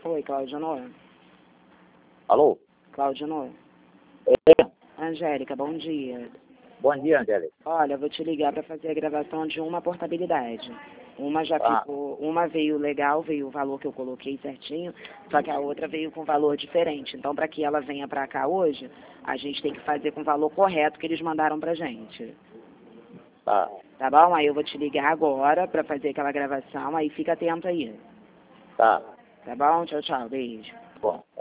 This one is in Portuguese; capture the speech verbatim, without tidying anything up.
Oi, Cláudio Noa. Alô? Cláudio Noa. É. Angélica, bom dia. Bom dia, Angélica. Olha, eu vou te ligar para fazer a gravação de uma portabilidade. Uma já Ah. ficou, uma veio legal, veio o valor que eu coloquei certinho, só que a outra veio com valor diferente. Então, para que ela venha para cá hoje, a gente tem que fazer com o valor correto que eles mandaram pra gente. Tá. Tá bom? Aí eu vou te ligar agora para fazer aquela gravação, aí fica atento aí. Tá. Tá bom? Tchau, tchau. Beijo. Bom.